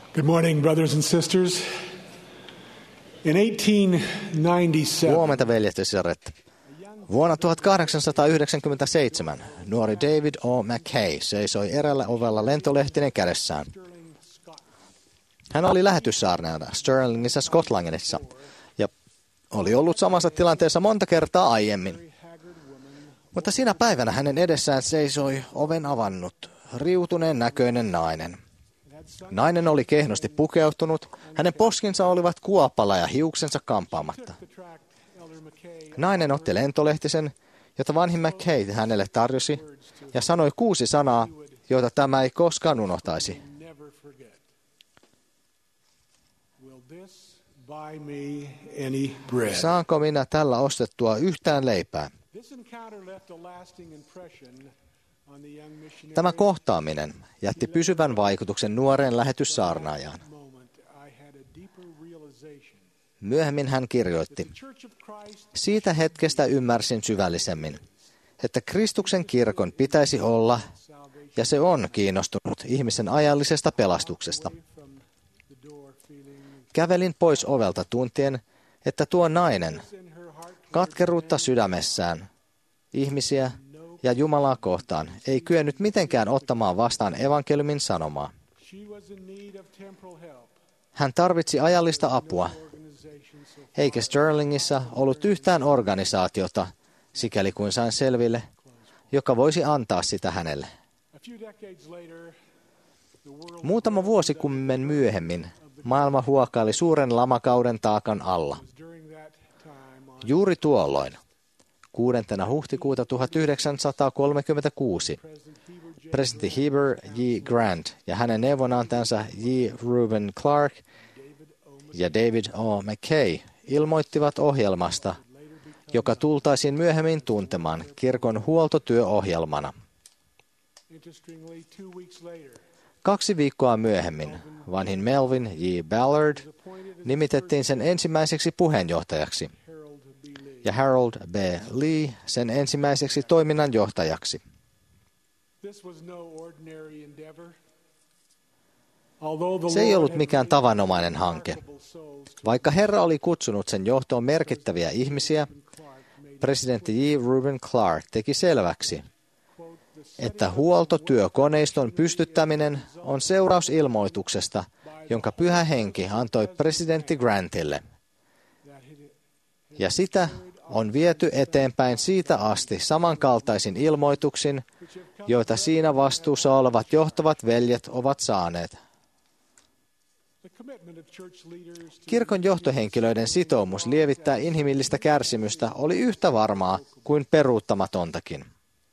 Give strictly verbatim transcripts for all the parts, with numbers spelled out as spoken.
Good morning, brothers and sisters. In eighteen ninety-seven, Huomenta, veljet ja sisaret. Vuonna tuhatkahdeksansataayhdeksänkymmentäseitsemän nuori David O. McKay seisoi eräällä ovella lentolehtinen kädessään. Hän oli lähetyssaarnaajana Stirlingissa, Skotlannissa, ja oli ollut samassa tilanteessa monta kertaa aiemmin. Mutta siinä päivänä hänen edessään seisoi oven avannut, riutuneen näköinen nainen. Nainen oli kehnosti pukeutunut, hänen poskinsa olivat kuopalla ja hiuksensa kampaamatta. Nainen otti lentolehtisen, jota vanhin McKay hänelle tarjosi, ja sanoi kuusi sanaa, joita tämä ei koskaan unohtaisi. Saanko minä tällä ostettua yhtään leipää? Tämä kohtaaminen jätti pysyvän vaikutuksen nuoreen lähetyssaarnaajaan. Myöhemmin hän kirjoitti, siitä hetkestä ymmärsin syvällisemmin, että Kristuksen kirkon pitäisi olla, ja se on kiinnostunut ihmisen ajallisesta pelastuksesta. Kävelin pois ovelta tuntien, että tuo nainen, katkeruutta sydämessään, ihmisiä ja Jumalaa kohtaan, ei kyennyt mitenkään ottamaan vastaan evankeliumin sanomaa. Hän tarvitsi ajallista apua, eikä Stirlingissa ollut yhtään organisaatiota, sikäli kuin sain selville, joka voisi antaa sitä hänelle. Muutama vuosikymmen myöhemmin maailma huokaili suuren lamakauden taakan alla. Juuri tuolloin, kuudentena huhtikuuta tuhatyhdeksänsataakolmekymmentäkuusi, presidentti Heber J. Grant ja hänen neuvonantajansa J. Reuben Clark ja David O. McKay ilmoittivat ohjelmasta, joka tultaisiin myöhemmin tuntemaan kirkon huoltotyöohjelmana. Kaksi viikkoa myöhemmin vanhin Melvin J. Ballard nimitettiin sen ensimmäiseksi puheenjohtajaksi ja Harold B. Lee sen ensimmäiseksi toiminnanjohtajaksi. Se ei ollut mikään tavanomainen hanke. Vaikka Herra oli kutsunut sen johtoon merkittäviä ihmisiä, presidentti J. Reuben Clark teki selväksi, että huoltotyökoneiston pystyttäminen on seuraus ilmoituksesta, jonka Pyhä Henki antoi presidentti Grantille. Ja sitä on viety eteenpäin siitä asti samankaltaisin ilmoituksin, joita siinä vastuussa olevat johtavat veljet ovat saaneet. Kirkon johtohenkilöiden sitoumus lievittää inhimillistä kärsimystä oli yhtä varmaa kuin peruuttamatontakin.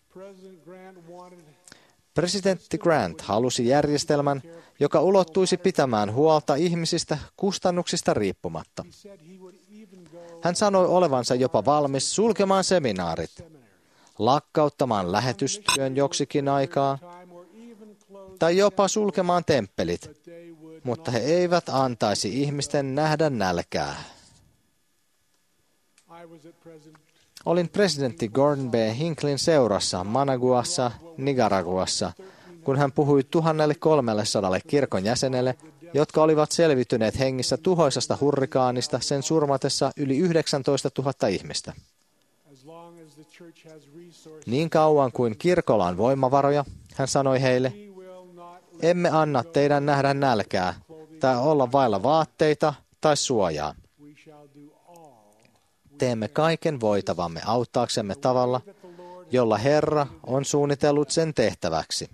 Presidentti Grant halusi järjestelmän, joka ulottuisi pitämään huolta ihmisistä kustannuksista riippumatta. Hän sanoi olevansa jopa valmis sulkemaan seminaarit, lakkauttamaan lähetystyön joksikin aikaa tai jopa sulkemaan temppelit, mutta he eivät antaisi ihmisten nähdä nälkää. Olin presidentti Gordon B. Hincklin seurassa Managuassa, Nicaraguassa, kun hän puhui tuhannelle kolmellesadalle kirkon jäsenelle, jotka olivat selviytyneet hengissä tuhoisasta hurrikaanista sen surmatessa yli yhdeksäntoistatuhatta ihmistä. Niin kauan kuin kirkolla on voimavaroja, hän sanoi heille, emme anna teidän nähdä nälkää tai olla vailla vaatteita tai suojaa. Teemme kaiken voitavamme auttaaksemme tavalla, jolla Herra on suunnitellut sen tehtäväksi.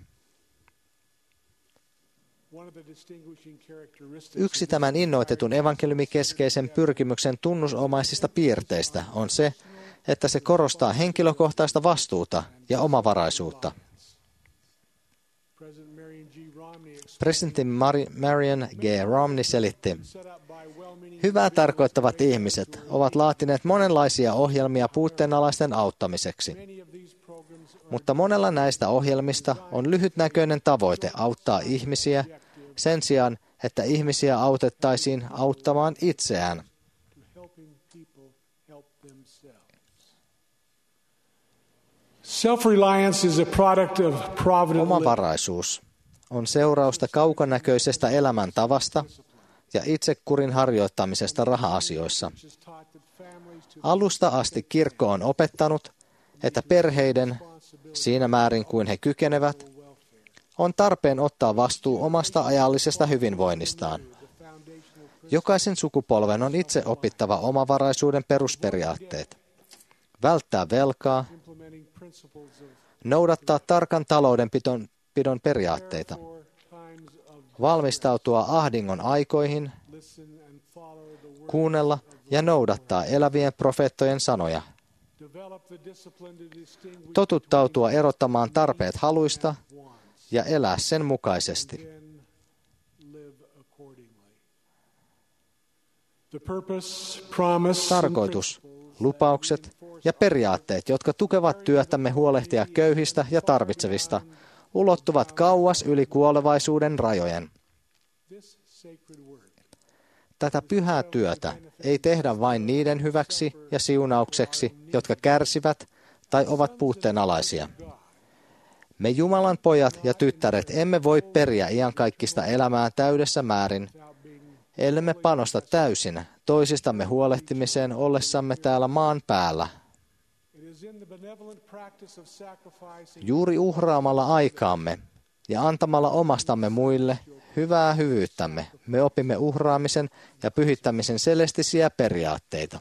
Yksi tämän innoitetun evankeliumikeskeisen pyrkimyksen tunnusomaisista piirteistä on se, että se korostaa henkilökohtaista vastuuta ja omavaraisuutta. Presidentti Marion G. Romney selitti, hyvää tarkoittavat ihmiset ovat laatineet monenlaisia ohjelmia puutteenalaisten auttamiseksi. Mutta monella näistä ohjelmista on lyhytnäköinen tavoite auttaa ihmisiä sen sijaan, että ihmisiä autettaisiin auttamaan itseään. Self-reliance is a product of provident living. Omavaraisuus on seurausta kaukonäköisestä elämäntavasta ja itsekurin harjoittamisesta raha-asioissa. Alusta asti kirkko on opettanut, että perheiden, siinä määrin kuin he kykenevät, on tarpeen ottaa vastuu omasta ajallisesta hyvinvoinnistaan. Jokaisen sukupolven on itse opittava omavaraisuuden perusperiaatteet. Välttää velkaa, noudattaa tarkan taloudenpidon pidon periaatteita, valmistautua ahdingon aikoihin, kuunnella ja noudattaa elävien profeettojen sanoja, totuttautua erottamaan tarpeet haluista ja elää sen mukaisesti. Tarkoitus, lupaukset ja periaatteet, jotka tukevat työtämme huolehtia köyhistä ja tarvitsevista, ulottuvat kauas yli kuolevaisuuden rajojen. Tätä pyhää työtä ei tehdä vain niiden hyväksi ja siunaukseksi, jotka kärsivät tai ovat puutteenalaisia. Me Jumalan pojat ja tyttäret emme voi periä iankaikkista elämää täydessä määrin, ellemme panosta täysin toisistamme huolehtimiseen ollessamme täällä maan päällä. Juuri uhraamalla aikaamme ja antamalla omastamme muille hyvää hyvyyttämme, me opimme uhraamisen ja pyhittämisen celestisiä periaatteita.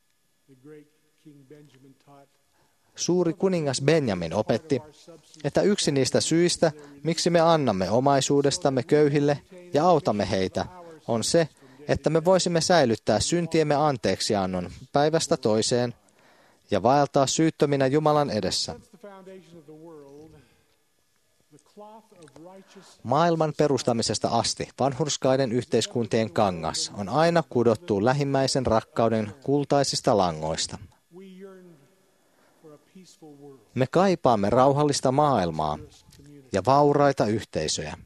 Suuri kuningas Benjamin opetti, että yksi niistä syistä, miksi me annamme omaisuudestamme köyhille ja autamme heitä, on se, että me voisimme säilyttää syntiemme anteeksiannon päivästä toiseen ja vaeltaa syyttöminä Jumalan edessä. Maailman perustamisesta asti vanhurskaiden yhteiskuntien kangas on aina kudottu lähimmäisen rakkauden kultaisista langoista. Me kaipaamme rauhallista maailmaa ja vauraita yhteisöjä.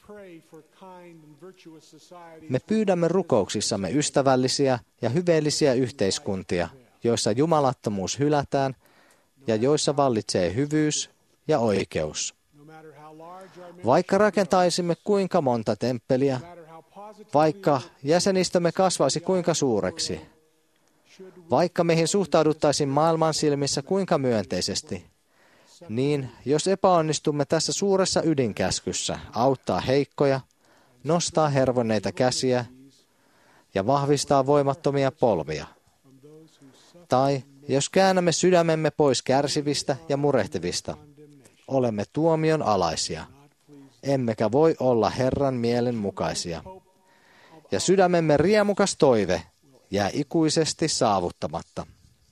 Me pyydämme rukouksissamme ystävällisiä ja hyveellisiä yhteiskuntia, joissa jumalattomuus hylätään ja joissa vallitsee hyvyys ja oikeus. Vaikka rakentaisimme kuinka monta temppeliä, vaikka jäsenistömme kasvaisi kuinka suureksi, vaikka meihin suhtauduttaisiin maailman silmissä kuinka myönteisesti, niin jos epäonnistumme tässä suuressa ydinkäskyssä auttaa heikkoja, nostaa hervonneita käsiä ja vahvistaa voimattomia polvia, tai jos käännämme sydämemme pois kärsivistä ja murehtivista, olemme tuomion alaisia, emmekä voi olla Herran mielen mukaisia. Ja sydämemme riemukas toive jää ikuisesti saavuttamatta.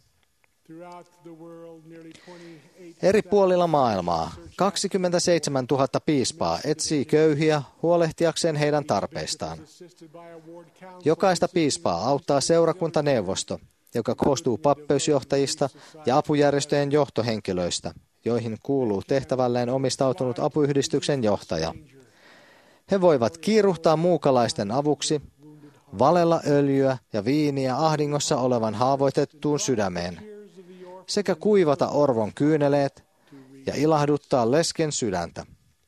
Eri puolilla maailmaa kaksikymmentäseitsemäntuhatta piispaa etsii köyhiä huolehtiakseen heidän tarpeistaan. Jokaista piispaa auttaa seurakuntaneuvosto, joka koostuu pappeusjohtajista ja apujärjestöjen johtohenkilöistä, joihin kuuluu tehtävälleen omistautunut apuyhdistyksen johtaja. He voivat kiiruhtaa muukalaisten avuksi, valella öljyä ja viiniä ahdingossa olevan haavoitettuun sydämeen, sekä kuivata orvon kyyneleet ja ilahduttaa lesken sydäntä.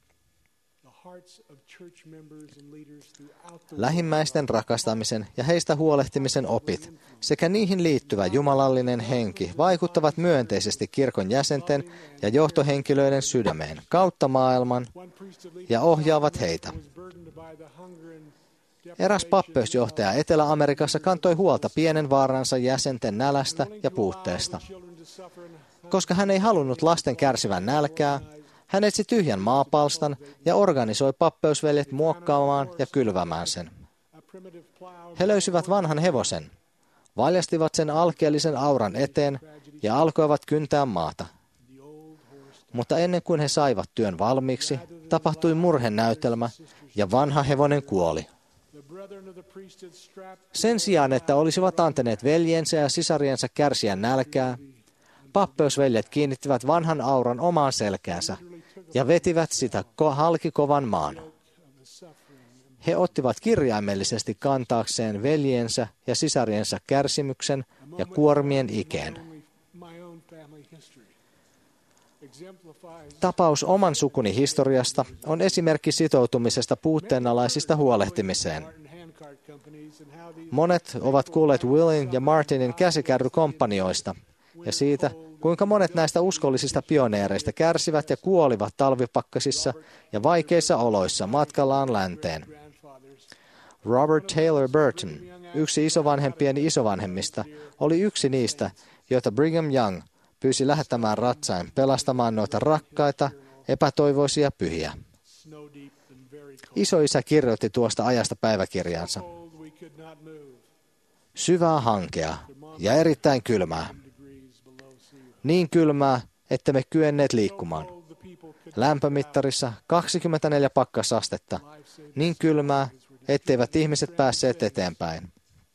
Lähimmäisten rakastamisen ja heistä huolehtimisen opit sekä niihin liittyvä jumalallinen henki vaikuttavat myönteisesti kirkon jäsenten ja johtohenkilöiden sydämeen kautta maailman ja ohjaavat heitä. Eräs pappeusjohtaja Etelä-Amerikassa kantoi huolta pienen vaaransa jäsenten nälästä ja puutteesta. Koska hän ei halunnut lasten kärsivän nälkää, hän etsi tyhjän maapalstan ja organisoi pappeusveljet muokkaamaan ja kylvämään sen. He löysivät vanhan hevosen, valjastivat sen alkeellisen auran eteen ja alkoivat kyntää maata. Mutta ennen kuin he saivat työn valmiiksi, tapahtui murhenäytelmä ja vanha hevonen kuoli. Sen sijaan, että olisivat antaneet veljensä ja sisariensa kärsiä nälkää, pappeusveljet kiinnittivät vanhan auran omaan selkäänsä ja vetivät sitä halki kovan maan. He ottivat kirjaimellisesti kantaakseen veljensä ja sisariensa kärsimyksen ja kuormien ikeen. Tapaus oman sukuni historiasta on esimerkki sitoutumisesta puutteenalaisista huolehtimiseen. Monet ovat kuulleet Willin ja Martinin käsikärrykompanioista ja siitä, kuinka monet näistä uskollisista pioneereista kärsivät ja kuolivat talvipakkasissa ja vaikeissa oloissa matkallaan länteen. Robert Taylor Burton, yksi isovanhempieni isovanhemmista, oli yksi niistä, joita Brigham Young pyysi lähettämään ratsain pelastamaan noita rakkaita, epätoivoisia pyhiä. Isoisä kirjoitti tuosta ajasta päiväkirjaansa. Syvää hankea ja erittäin kylmää. Niin kylmää, että me kyenneet liikkumaan. Lämpömittarissa kaksikymmentäneljä pakkasastetta. Niin kylmää, etteivät ihmiset päässeet eteenpäin.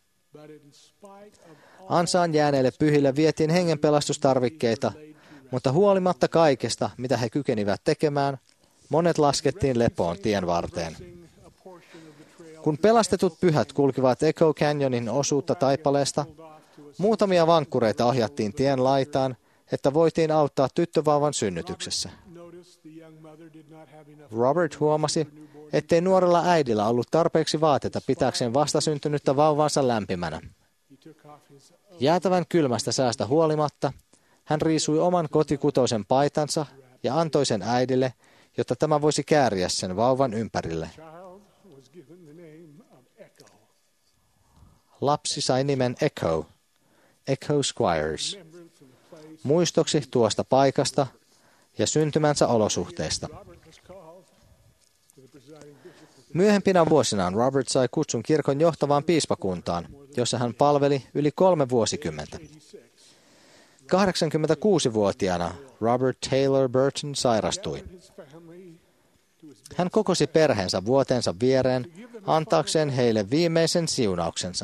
Ansaan jääneille pyhille vietiin hengenpelastustarvikkeita, mutta huolimatta kaikesta, mitä he kykenivät tekemään, monet laskettiin lepoon tien varteen. Kun pelastetut pyhät kulkivat Echo Canyonin osuutta taipaleesta, muutamia vankkureita ohjattiin tien laitaan, että voitiin auttaa tyttövauvan synnytyksessä. Robert huomasi, ettei nuorella äidillä ollut tarpeeksi vaatetta pitääkseen vastasyntynyttä vauvaansa lämpimänä. Jäätävän kylmästä säästä huolimatta, hän riisui oman kotikutoisen paitansa ja antoi sen äidille, jotta tämä voisi kääriä sen vauvan ympärille. Lapsi sai nimen Echo, Echo Squires, muistoksi tuosta paikasta ja syntymänsä olosuhteista. Myöhempinä vuosinaan Robert sai kutsun kirkon johtavaan piispakuntaan, jossa hän palveli yli kolme vuosikymmentä. kahdeksankymmentäkuusivuotiaana Robert Taylor Burton sairastui. Hän kokosi perheensä vuoteensa viereen antaakseen heille viimeisen siunauksensa.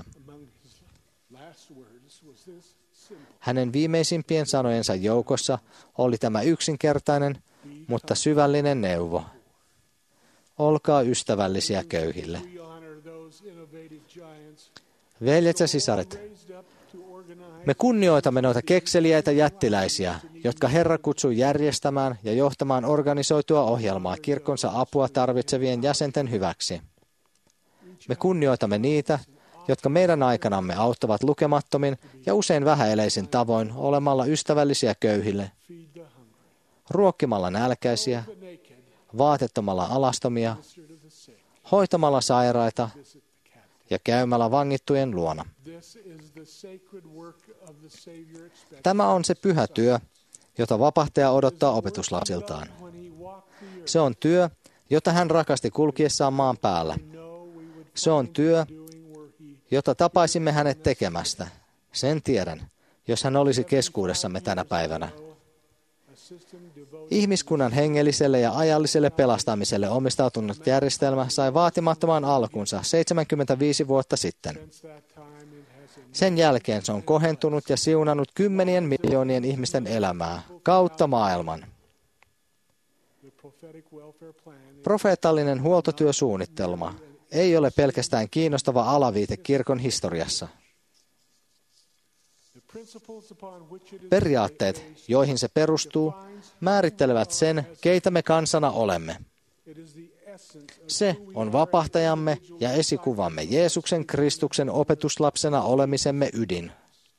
Hänen viimeisimpien sanojensa joukossa oli tämä yksinkertainen, mutta syvällinen neuvo. Olkaa ystävällisiä köyhille. Veljet ja sisaret, me kunnioitamme noita kekseliäitä jättiläisiä, jotka Herra kutsui järjestämään ja johtamaan organisoitua ohjelmaa kirkkonsa apua tarvitsevien jäsenten hyväksi. Me kunnioitamme niitä, jotka meidän aikanamme auttavat lukemattomin ja usein vähäeleisin tavoin olemalla ystävällisiä köyhille, ruokkimalla nälkäisiä, vaatettomalla alastomia, hoitamalla sairaita ja käymällä vangittujen luona. Tämä on se pyhä työ, jota vapahtaja odottaa opetuslapsiltaan. Se on työ, jota hän rakasti kulkiessaan maan päällä. Se on työ, jota tapaisimme hänet tekemästä. Sen tiedän, jos hän olisi keskuudessamme tänä päivänä. Ihmiskunnan hengelliselle ja ajalliselle pelastamiselle omistautunut järjestelmä sai vaatimattoman alkunsa seitsemänkymmentäviisi vuotta sitten. Sen jälkeen se on kohentunut ja siunannut kymmenien miljoonien ihmisten elämää kautta maailman. Profeetallinen huoltotyösuunnitelma ei ole pelkästään kiinnostava alaviite kirkon historiassa. Periaatteet, joihin se perustuu, määrittelevät sen, keitä me kansana olemme. Se on vapahtajamme ja esikuvamme Jeesuksen Kristuksen opetuslapsena olemisemme ydin.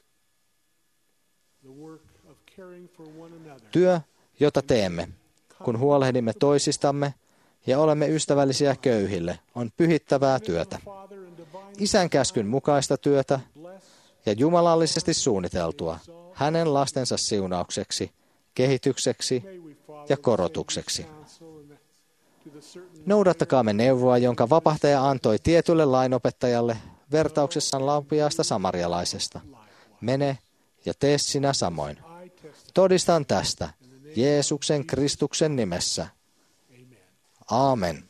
Työ, jota teemme, kun huolehdimme toisistamme ja olemme ystävällisiä köyhille, on pyhittävää työtä. Isän käskyn mukaista työtä ja jumalallisesti suunniteltua hänen lastensa siunaukseksi, kehitykseksi ja korotukseksi. Noudattakaamme neuvoa, jonka vapahtaja antoi tietylle lainopettajalle vertauksessaan laupiaasta samarialaisesta. Mene ja tee sinä samoin. Todistan tästä Jeesuksen Kristuksen nimessä. Aamen.